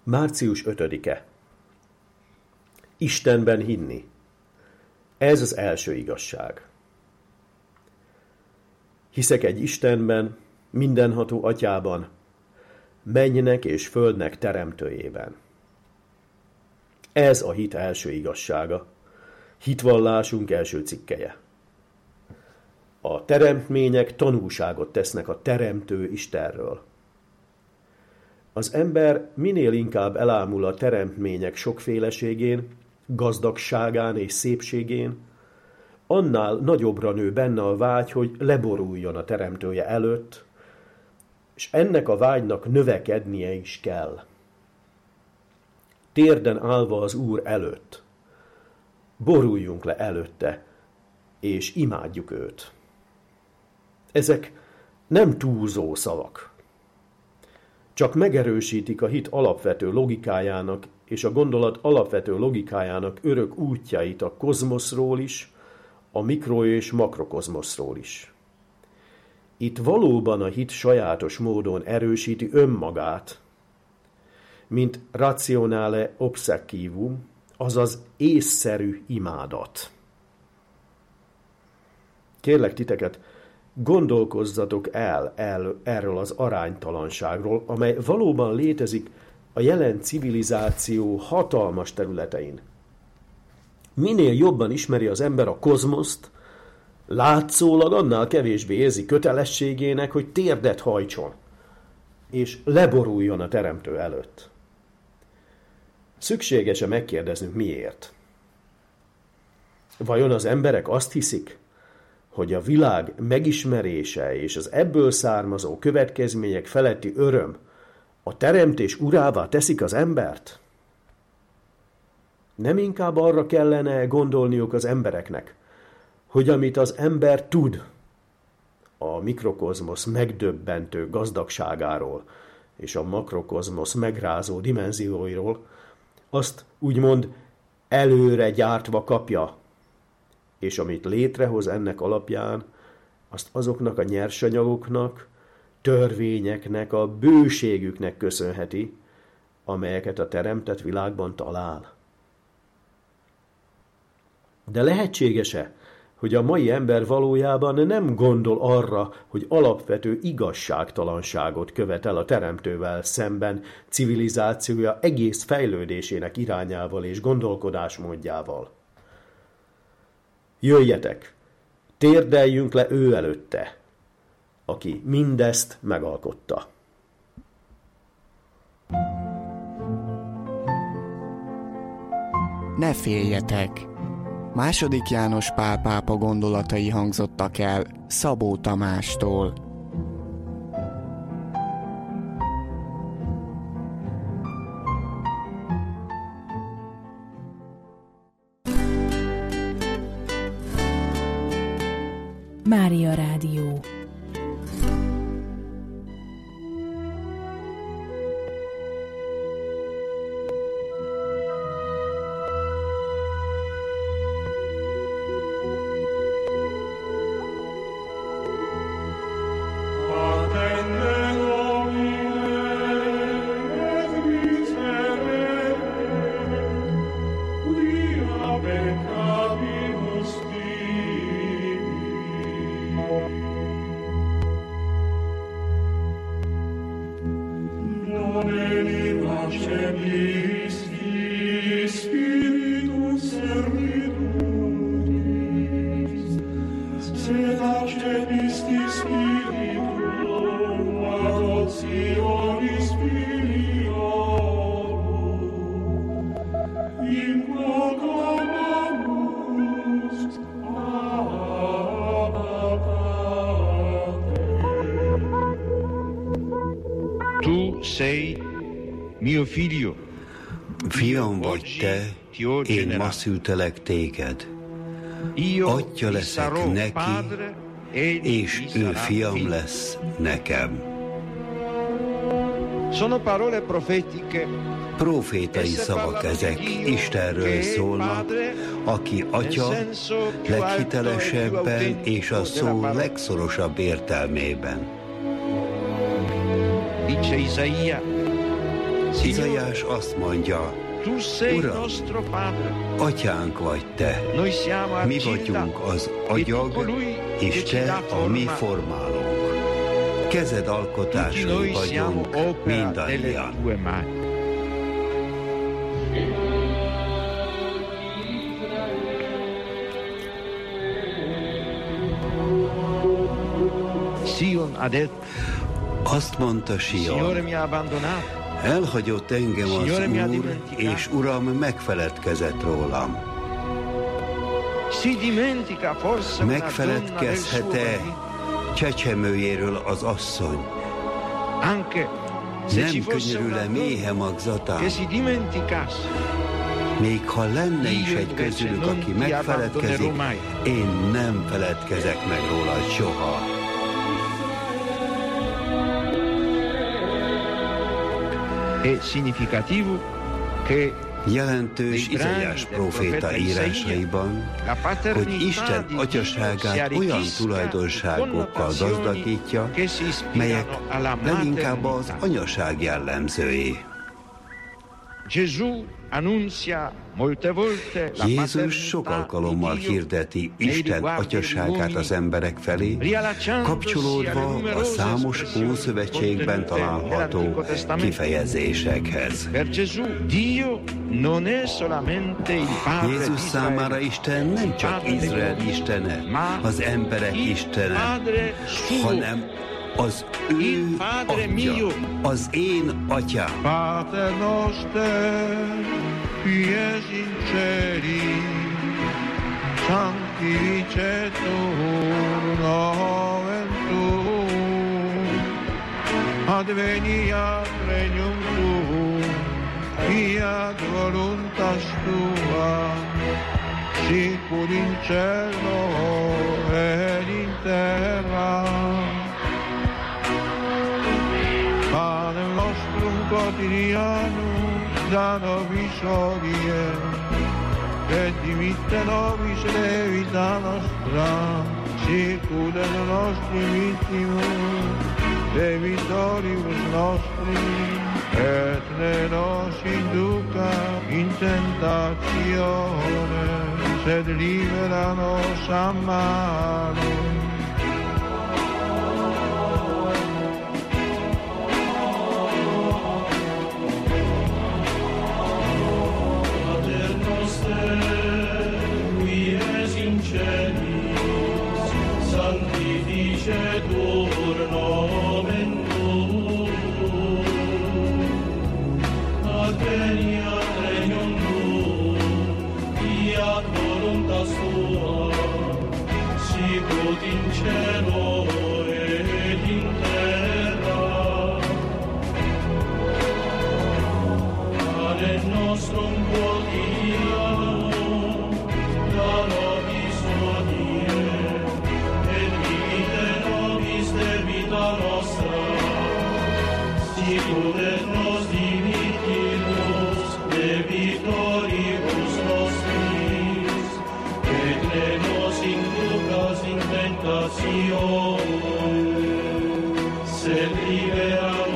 Március 5-e. Istenben hinni. Ez az első igazság. Hiszek egy Istenben, mindenható Atyában, mennynek és földnek teremtőjében. Ez a hit első igazsága, hitvallásunk első cikkelye. A teremtmények tanúságot tesznek a teremtő Istenről. Az ember minél inkább elámul a teremtmények sokféleségén, gazdagságán és szépségén, annál nagyobbra nő benne a vágy, hogy leboruljon a teremtője előtt, és ennek a vágynak növekednie is kell. Térden állva az Úr előtt, boruljunk le előtte, és imádjuk őt. Ezek nem túlzó szavak. Csak megerősítik a hit alapvető logikájának és a gondolat alapvető logikájának örök útjait a kozmoszról is, a mikro- és makrokozmoszról is. Itt valóban a hit sajátos módon erősíti önmagát, mint rationale obsecivum, azaz észszerű imádat. Kérlek titeket, gondolkozzatok el erről az aránytalanságról, amely valóban létezik a jelen civilizáció hatalmas területein. Minél jobban ismeri az ember a kozmoszt, látszólag annál kevésbé érzi kötelességének, hogy térdet hajtson, és leboruljon a teremtő előtt. Szükséges-e megkérdeznünk miért? Vajon az emberek azt hiszik, hogy a világ megismerése és az ebből származó következmények feletti öröm a teremtés urává teszik az embert? Nem inkább arra kellene gondolniuk az embereknek, hogy amit az ember tud a mikrokozmosz megdöbbentő gazdagságáról és a makrokozmosz megrázó dimenzióiról, azt úgymond előre gyártva kapja, és amit létrehoz ennek alapján, azt azoknak a nyersanyagoknak, törvényeknek, a bőségüknek köszönheti, amelyeket a teremtett világban talál. De lehetséges-e, hogy a mai ember valójában nem gondol arra, hogy alapvető igazságtalanságot követel a teremtővel szemben civilizációja egész fejlődésének irányával és gondolkodásmódjával? Jöjjetek, térdeljünk le ő előtte, aki mindezt megalkotta. Ne féljetek! II. János Pál pápa gondolatai hangzottak el Szabó Tamástól. Mária Rádió. Fiam vagy te, én ma szültelek téged. Atya leszek neki, és ő fiam lesz nekem. Profétai szavak ezek, Istenről szólnak, aki Atya leghitelesebben és a szó legszorosabb értelmében. Izaiás azt mondja, Uram, atyánk vagy te, mi vagyunk az agyag, és te a mi formálónk. Kezed alkotásai vagyunk mindannyian. Azt mondta Sion, elhagyott engem az Úr, és Uram megfeledkezett rólam. Megfeledkezhet-e csecsemőjéről az asszony? Nem könyörül-e méhe magzatán? Még ha lenne is egy közülük, aki megfeledkezik, én nem feledkezek meg róla soha. Jelentős Izaiás próféta írásaiban, hogy Isten atyaságát olyan tulajdonságokkal gazdagítja, melyek leginkább az anyaság jellemzői. Jézus sok alkalommal hirdeti Isten atyaságát az emberek felé, kapcsolódva a számos Ószövetségben található kifejezésekhez. Jézus számára Isten nem csak Izrael istene, az emberek istene, hanem az ő atya, az én atyám. Pater noster, qui es in celi, sanctificetur nomen tuum, adveniat regnum tuum, fiat voluntas tua, sicur in cielo et in terra. Panem nostrum quotidianum da nobis hodie, et dimitte nobis levita nostra, sicut et nostri vittimus, debitoribus nostri, et ne nos induca in tentatione, sed libera nos a malo. Sanctificetur nomen tuum, adveniat regnum tuum, fiat voluntas tua, sicut in cielo et in terra. Panem nostrum quotidianum da nobis hodie, debita nostra, sicut et nos dimittimus debitoribus nostris, et ne nos inducas in tentatione, sed libera